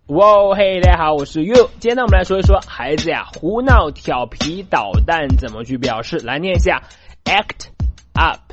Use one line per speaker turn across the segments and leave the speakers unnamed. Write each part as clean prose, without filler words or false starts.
哇嘿，大家好，我是 You。今天呢，我们来说一说孩子呀胡闹、调皮、捣蛋怎么去表示。来念一下 ：act up,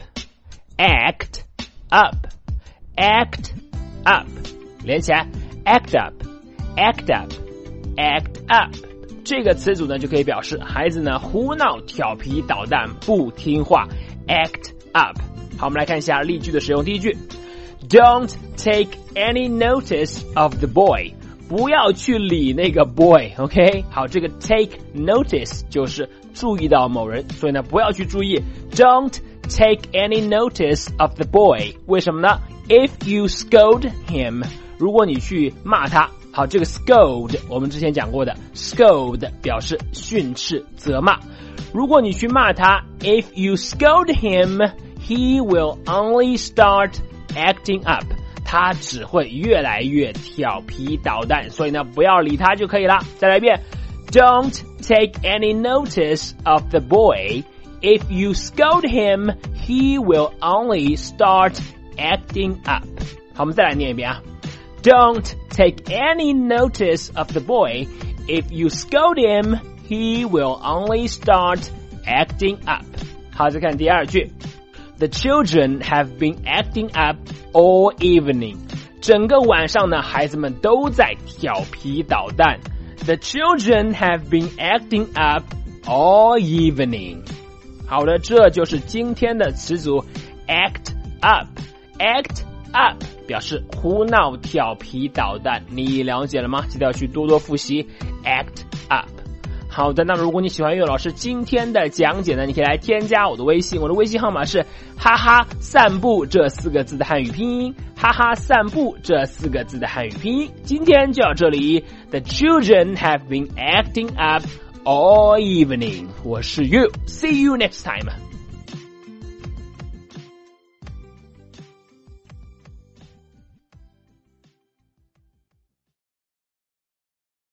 act up, act up， 连起来 ，act up, act up, act up。这个词组呢，就可以表示孩子呢胡闹、调皮、捣蛋、不听话 ，act up。好，我们来看一下例句的使用。第一句 ，Don't take any notice of the boy。不要去理那个 boy，OK？ 好，这个 take notice 就是注意到某人，所以呢，不要去注意。Don't take any notice of the boy。为什么呢 ？If you scold him， 如果你去骂他，好，这个 scold 我们之前讲过的 ，scold 表示训斥、责骂。如果你去骂他 ，if you scold him，he will only start acting up。他只会越来越调皮捣蛋，所以呢，不要理他就可以了。再来一遍 ，Don't take any notice of the boy. If you scold him, he will only start acting up. 好，我们再来念一遍啊 ，Don't take any notice of the boy. If you scold him, he will only start acting up. 好，再看第二句。The children have been acting up all evening. 整个晚上呢，孩子们都在调皮捣蛋。The children have been acting up all evening. 好的，这就是今天的词组 act up. Act up 表示胡闹、调皮捣蛋。你了解了吗？记得要去多多复习 act up。好的，那么如果你喜欢岳老师今天的讲解呢，你可以来添加我的微信，我的微信号码是哈哈散步这4个字的汉语拼音，哈哈散步这4个字的汉语拼音。今天就到这里 ，The children have been acting up all evening。我是 You，see you next time。